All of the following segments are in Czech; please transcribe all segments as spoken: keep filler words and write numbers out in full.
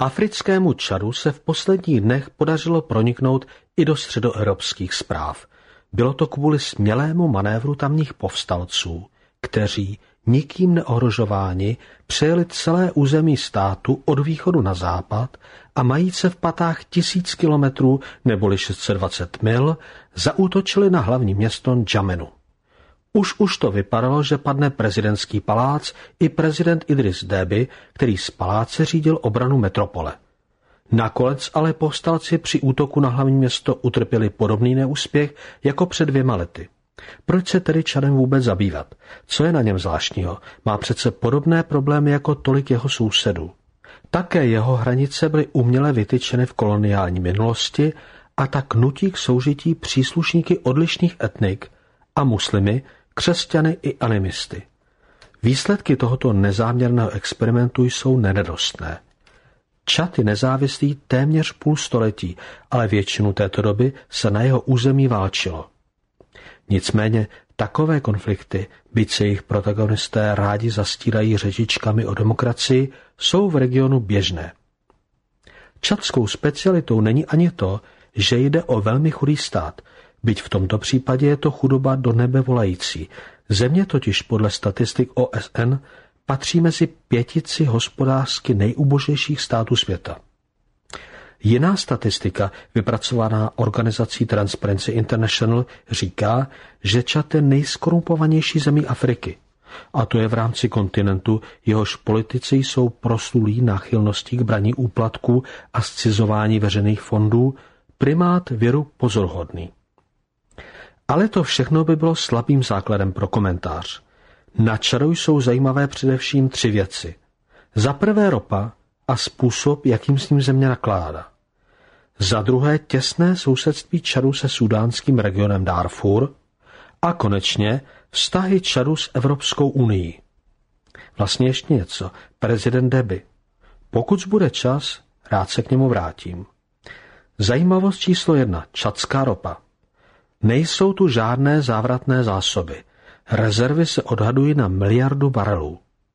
Africkému Čadu se v posledních dnech podařilo proniknout i do středoevropských správ. Bylo to kvůli smělému manévru tamních povstalců, kteří, nikým neohrožováni, přejeli celé území státu od východu na západ a majíc se v patách tisíc kilometrů neboli šest set dvacet mil, zaútočili na hlavní město N'Djamenu. Už už to vypadalo, že padne prezidentský palác i prezident Idris Déby, který z paláce řídil obranu metropole. Nakonec ale povstalci při útoku na hlavní město utrpěli podobný neúspěch jako před dvěma lety. Proč se tedy Čadem vůbec zabývat? Co je na něm zvláštního? Má přece podobné problémy jako tolik jeho sousedů. Také jeho hranice byly uměle vytyčeny v koloniální minulosti a tak nutí k soužití příslušníky odlišných etnik a muslimy, křesťany i animisty. Výsledky tohoto nezáměrného experimentu jsou nenedostné. Čad je nezávislý téměř půl století, ale většinu této doby se na jeho území válčilo. Nicméně takové konflikty, byť se jejich protagonisté rádi zastírají řečičkami o demokracii, jsou v regionu běžné. Čadskou specialitou není ani to, že jde o velmi chudý stát, byť v tomto případě je to chudoba do nebe volající. Země totiž podle statistik O S N patří mezi pětici hospodářsky nejubožejších států světa. Jiná statistika, vypracovaná organizací Transparency International, říká, že Čad je nejskorumpovanější zemí Afriky. A to je v rámci kontinentu, jehož politici jsou proslulí náchylností k braní úplatků a scizování veřejných fondů, primát věru pozoruhodný. Ale to všechno by bylo slabým základem pro komentář. Na Čadu jsou zajímavé především tři věci. Za prvé ropa a způsob, jakým s ním země nakládá. Za druhé těsné sousedství Čadu se sudánským regionem Darfur a konečně vztahy Čadu s Evropskou unií. Vlastně ještě něco. Prezident Déby. Pokud bude čas, rád se k němu vrátím. Zajímavost číslo jedna. Čadská ropa. Nejsou tu žádné závratné zásoby. Rezervy se odhadují na miliardu barelů.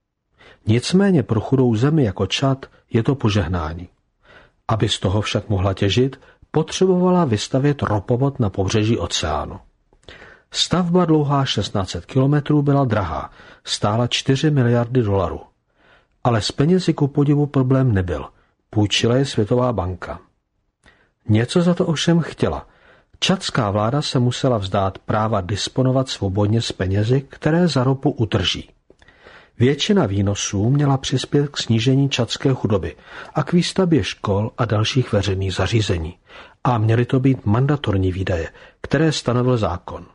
Nicméně pro chudou zemi jako Čad je to požehnání. Aby z toho však mohla těžit, potřebovala vystavět ropovod na pobřeží oceánu. Stavba dlouhá šestnáct set kilometrů byla drahá, stála čtyři miliardy dolarů. Ale s penězi ku podivu problém nebyl. Půjčila je Světová banka. Něco za to ovšem chtěla. Čadská vláda se musela vzdát práva disponovat svobodně s penězi, které za ropu utrží. Většina výnosů měla přispět k snížení čadské chudoby a k výstavbě škol a dalších veřejných zařízení. A měly to být mandatorní výdaje, které stanovil zákon.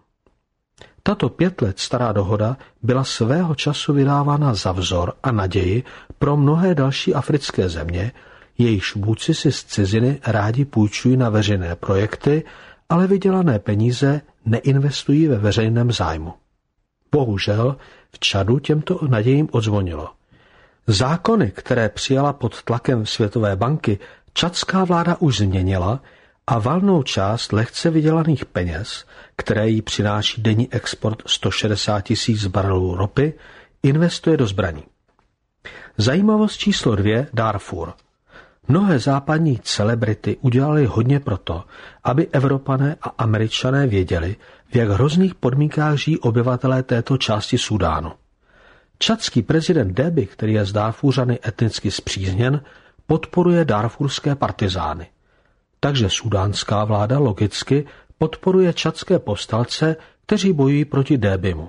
Tato pět let stará dohoda byla svého času vydávána za vzor a naději pro mnohé další africké země, jejichž vůdci si z ciziny rádi půjčují na veřejné projekty, ale vydělané peníze neinvestují ve veřejném zájmu. Bohužel v Čadu těmto nadějím odzvonilo. Zákony, které přijala pod tlakem Světové banky, čadská vláda už změnila a valnou část lehce vydělaných peněz, které jí přináší denní export sto šedesát tisíc barelů ropy, investuje do zbraní. Zajímavost číslo dvě. Darfur. Mnohé západní celebrity udělali hodně proto, aby Evropané a Američané věděli, v jak hrozných podmínkách žijí obyvatelé této části Súdánu. Čadský prezident Déby, který je z Darfúřany etnicky spřízněn, podporuje darfurské partizány. Takže súdánská vláda logicky podporuje čadské povstalce, kteří bojují proti Débymu.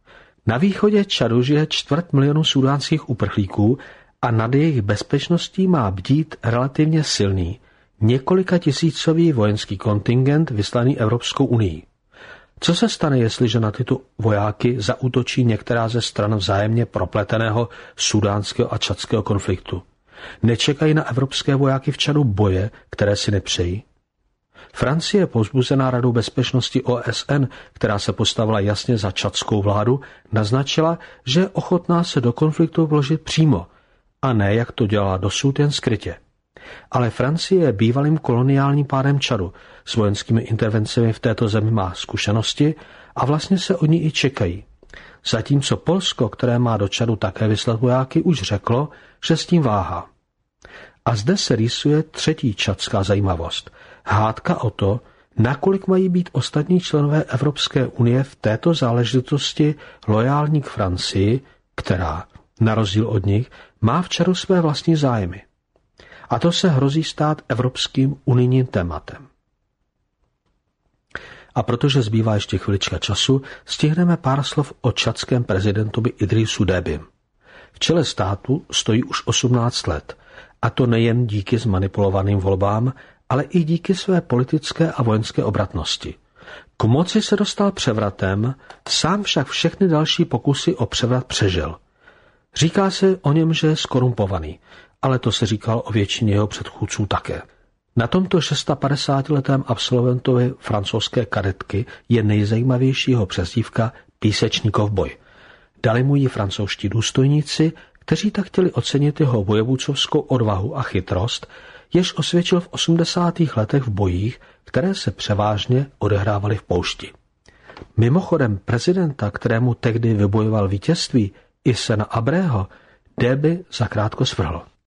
Na východě Čadu žije čtvrt milionu súdánských uprchlíků a nad jejich bezpečností má bdít relativně silný, několika tisícový vojenský kontingent vyslaný Evropskou unií. Co se stane, jestliže na tyto vojáky zaútočí některá ze stran vzájemně propleteného sudánského a čadského konfliktu? Nečekají na evropské vojáky v Čadu boje, které si nepřejí? Francie, povzbuzená Radou bezpečnosti O S N, která se postavila jasně za čadskou vládu, naznačila, že je ochotná se do konfliktu vložit přímo, a ne, jak to dělala dosud, jen skrytě. Ale Francie je bývalým koloniálním pádem Čadu, s vojenskými intervencemi v této zemi má zkušenosti a vlastně se od ní i čekají. Zatímco Polsko, které má do Čadu také vyslat vojáky, už řeklo, že s tím váhá. A zde se rýsuje třetí čadská zajímavost. Hádka o to, nakolik mají být ostatní členové Evropské unie v této záležitosti lojální k Francii, která, na rozdíl od nich, má v čaru své vlastní zájmy. A to se hrozí stát evropským unijním tématem. A protože zbývá ještě chvilička času, stihneme pár slov o čadském prezidentovi Idrisu Débym. V čele státu stojí už osmnáct let, a to nejen díky zmanipulovaným volbám, ale i díky své politické a vojenské obratnosti. K moci se dostal převratem, sám však všechny další pokusy o převrat přežil. Říká se o něm, že je skorumpovaný, ale to se říkal o většině jeho předchůdců také. Na tomto šestapadesátiletém absolventovi francouzské kadetky je nejzajímavější jeho přezdívka Písečný kovboj. Dali mu ji francouzští důstojníci, kteří tak chtěli ocenit jeho vojevůdcovskou odvahu a chytrost, jež osvědčil v osmdesátých letech v bojích, které se převážně odehrávaly v poušti. Mimochodem prezidenta, kterému tehdy vybojoval vítězství, Hissèna Habrého, Déby zakrátko svrhl.